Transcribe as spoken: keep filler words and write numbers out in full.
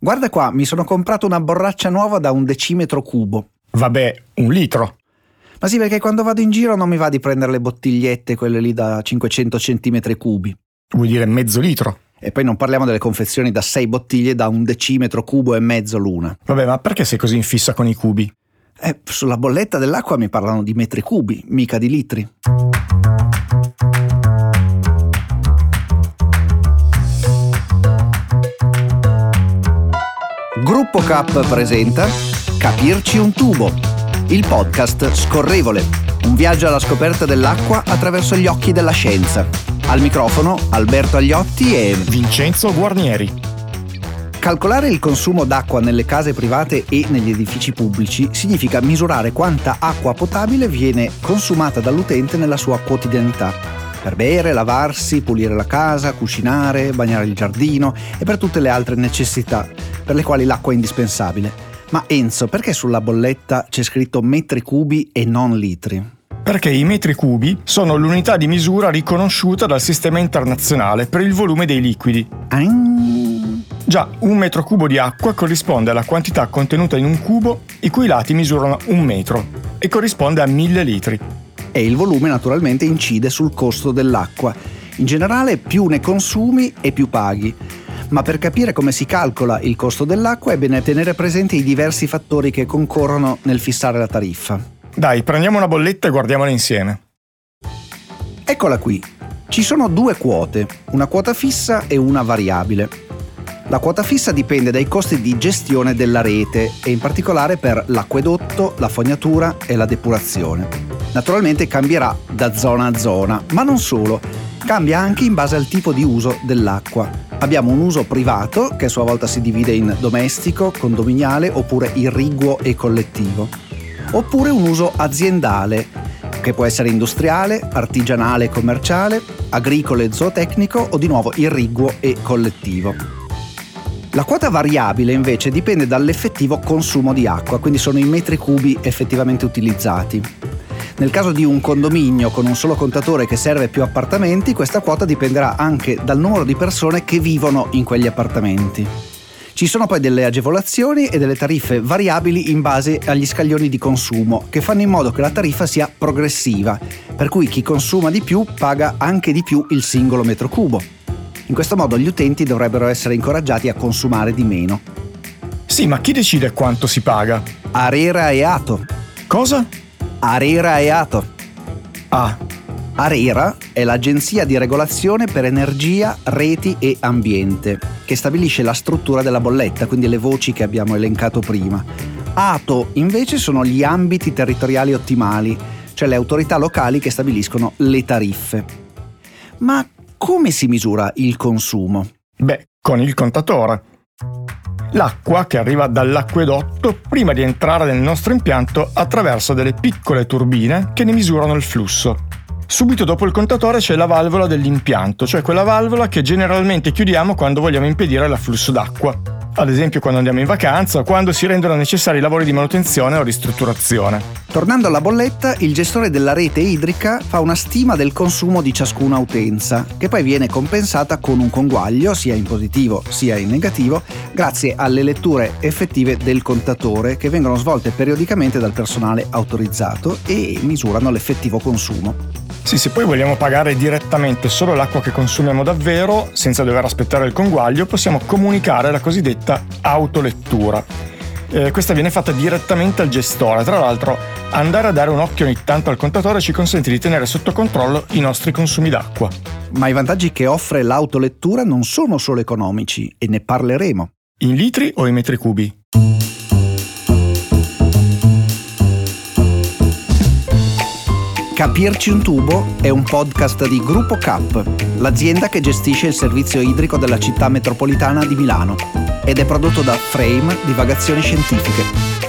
Guarda qua, mi sono comprato una borraccia nuova da un decimetro cubo. Vabbè, un litro. Ma sì, perché quando vado in giro non mi va di prendere le bottigliette, quelle lì da cinquecento centimetri cubi. Vuol dire mezzo litro. E poi non parliamo delle confezioni da sei bottiglie da un decimetro cubo e mezzo l'una. Vabbè, ma perché sei così in fissa con i cubi? Eh, sulla bolletta dell'acqua mi parlano di metri cubi, mica di litri. Gruppo Cap presenta Capirci un tubo, il podcast scorrevole, un viaggio alla scoperta dell'acqua attraverso gli occhi della scienza. Al microfono Alberto Agliotti e Vincenzo Guarnieri. Calcolare il consumo d'acqua nelle case private e negli edifici pubblici significa misurare quanta acqua potabile viene consumata dall'utente nella sua quotidianità. Per bere, lavarsi, pulire la casa, cucinare, bagnare il giardino e per tutte le altre necessità per le quali l'acqua è indispensabile. Ma Enzo, perché sulla bolletta c'è scritto metri cubi e non litri? Perché i metri cubi sono l'unità di misura riconosciuta dal sistema internazionale per il volume dei liquidi. Ah. Già, un metro cubo di acqua corrisponde alla quantità contenuta in un cubo i cui lati misurano un metro e corrisponde a mille litri. E il volume naturalmente incide sul costo dell'acqua. In generale più ne consumi e più paghi. Ma per capire come si calcola il costo dell'acqua è bene tenere presente i diversi fattori che concorrono nel fissare la tariffa. Dai, prendiamo una bolletta e guardiamola insieme. Eccola qui. Ci sono due quote, una quota fissa e una variabile. La quota fissa dipende dai costi di gestione della rete e in particolare per l'acquedotto, la fognatura e la depurazione. Naturalmente cambierà da zona a zona, ma non solo, cambia anche in base al tipo di uso dell'acqua. Abbiamo un uso privato, che a sua volta si divide in domestico, condominiale oppure irriguo e collettivo. Oppure un uso aziendale, che può essere industriale, artigianale e commerciale, agricolo e zootecnico o di nuovo irriguo e collettivo. La quota variabile invece dipende dall'effettivo consumo di acqua, quindi sono i metri cubi effettivamente utilizzati. Nel caso di un condominio con un solo contatore che serve più appartamenti, questa quota dipenderà anche dal numero di persone che vivono in quegli appartamenti. Ci sono poi delle agevolazioni e delle tariffe variabili in base agli scaglioni di consumo, che fanno in modo che la tariffa sia progressiva, per cui chi consuma di più paga anche di più il singolo metro cubo. In questo modo gli utenti dovrebbero essere incoraggiati a consumare di meno. Sì, ma chi decide quanto si paga? ARERA e ATO. Cosa? ARERA e ATO. Ah. ARERA è l'Agenzia di Regolazione per Energia, Reti e Ambiente, che stabilisce la struttura della bolletta, quindi le voci che abbiamo elencato prima. ATO invece sono gli ambiti territoriali ottimali, cioè le autorità locali che stabiliscono le tariffe. Ma come si misura il consumo? Beh, con il contatore. L'acqua che arriva dall'acquedotto prima di entrare nel nostro impianto attraverso delle piccole turbine che ne misurano il flusso. Subito dopo il contatore c'è la valvola dell'impianto, cioè quella valvola che generalmente chiudiamo quando vogliamo impedire l'afflusso d'acqua. Ad esempio quando andiamo in vacanza o quando si rendono necessari lavori di manutenzione o ristrutturazione. Tornando alla bolletta, il gestore della rete idrica fa una stima del consumo di ciascuna utenza, che poi viene compensata con un conguaglio, sia in positivo sia in negativo, grazie alle letture effettive del contatore che vengono svolte periodicamente dal personale autorizzato e misurano l'effettivo consumo. Sì, se poi vogliamo pagare direttamente solo l'acqua che consumiamo davvero, senza dover aspettare il conguaglio, possiamo comunicare la cosiddetta autolettura. Eh, questa viene fatta direttamente al gestore. Tra l'altro, andare a dare un occhio ogni tanto al contatore ci consente di tenere sotto controllo i nostri consumi d'acqua. Ma i vantaggi che offre l'autolettura non sono solo economici, e ne parleremo. In litri o in metri cubi? Capirci un tubo è un podcast di Gruppo Cap, l'azienda che gestisce il servizio idrico della città metropolitana di Milano, ed è prodotto da Frame Divagazioni Scientifiche.